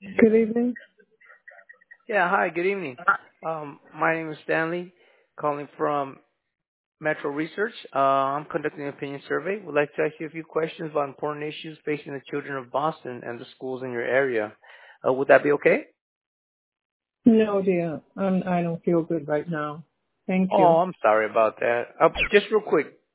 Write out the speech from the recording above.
Good evening. Yeah, hi, good evening. My name is Stanley, calling from Metro Research. I'm conducting an opinion survey. Would like to ask you a few questions about important issues facing the children of Boston and the schools in your area. Would that be okay? No, dear. I don't feel good right now. Thank Oh, you. I'm sorry about that. Just real quick,